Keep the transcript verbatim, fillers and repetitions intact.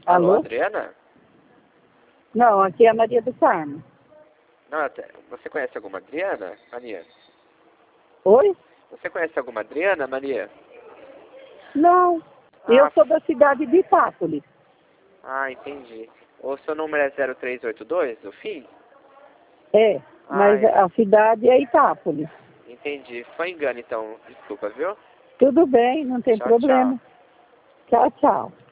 Alô, Alô? Adriana? Não, aqui é a Maria do Carmo. Não, até- você conhece alguma Adriana, Maria? Oi? Você conhece alguma Adriana, Maria? Não, eu Ah, sou da cidade de Itápolis. ah, entendi. O seu número é zero três oito dois, o fim? É, Ah, mas a cidade é Itápolis. entendi. Foi engano, então. Desculpa, viu? Tudo bem, não tem Tchau, tchau. problema. Tchau, tchau.